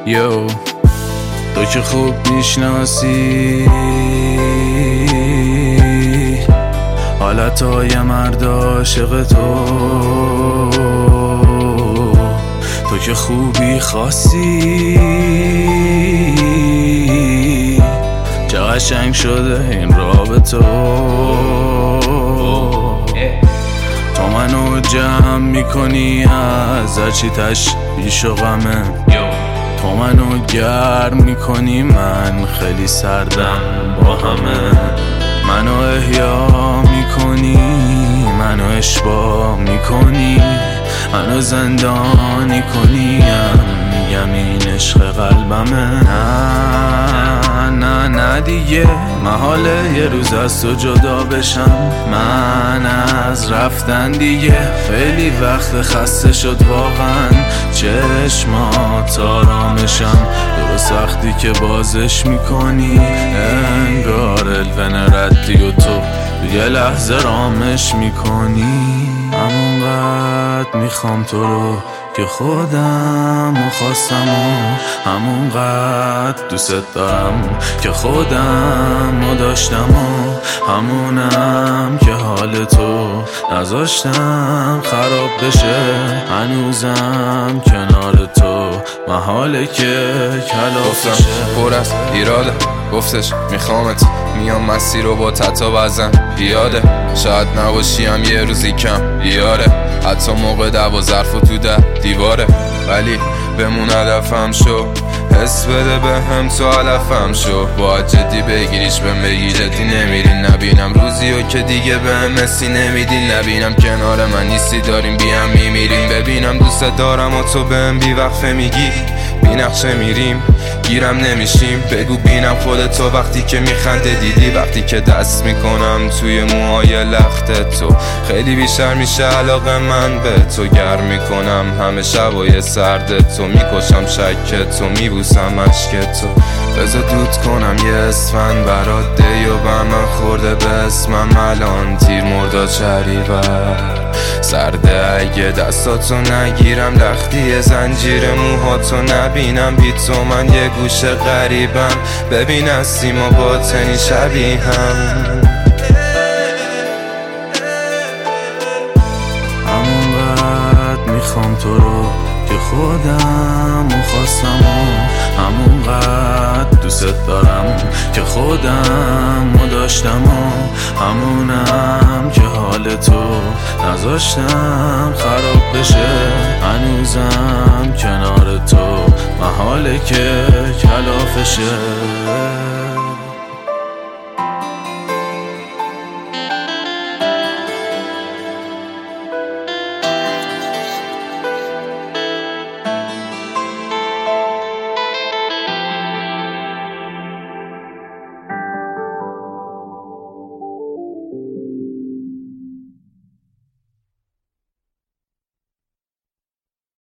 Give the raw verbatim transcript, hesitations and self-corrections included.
یو تو که خوب میشناسی حالتهای مرد عاشق تو، تو که خوبی خاصی چه قشنگ شده این رابطه، تو منو جمع میکنی از هرچی تشویش و غمه، تو منو گرم میکنی من خیلی سردم با همه، منو احیا میکنی منو اشباع میکنی منو زندانی کنیم، میگم این عشق قلبمه. نه نه نه دیگه محاله یه روز از تو جدا بشم، من از رفتن دیگه خیلی وقت خسته شد واقعا چشمات آرامشم، درست وقتی که بازش میکنی انگار الون ردی و تو یه لحظه رامش میکنی. همونقدر میخوام تو رو که خودم و خواستم و همونقدر دوست دارم که خودم و داشتم و همونم که حال تو نذاشتم خراب بشه، هنوزم کنار تو محاله که کلاف بشه. پر از ایراده گفتش میخوامت، میام مسیر رو با تتا بزن پیاده، شاید نباشیم یه روزی کم بیاره، حتی موقع دعوا ظرف و تو ده دیواره، ولی بمون هدفم شو، حس بده به هم تو علفم شو، باید جدی بگیریش بهم بگی جدی نمیرین، نبینم روزی و که دیگه بهم مسی نمیدین، نبینم کنار من نیستی داریم بیم میمیریم، ببینم دوست دارم و تو بهم بی وقفه میگی بی نقشه میریم گیرم نمیشیم، بگو بینم خودت تو وقتی که میخنده دیدی، وقتی که دست میکنم توی موهای لخت تو خیلی بیشتر میشه علاقه من به تو، گرم میکنم همه شبای سرد تو، میکشم شک تو میبوسم عشق تو، بذار دود کنم یه اسفند برات دیو به من خورده به اسمم الان تیر مردا چریور سرده، اگه دستاتو نگیرم لختی زنجیر موهاتو نبینم بی تو من یه گوشه غریبم، ببین از سیما باطنی شبیه هم. همونقدر میخوام تو رو که خودم و خواستم و همونقدر دوست دارم که خودم و داشتم و همونم که حال تو نذاشتم خراب بشه، هنوزم کنار تو محاله که کلافشه.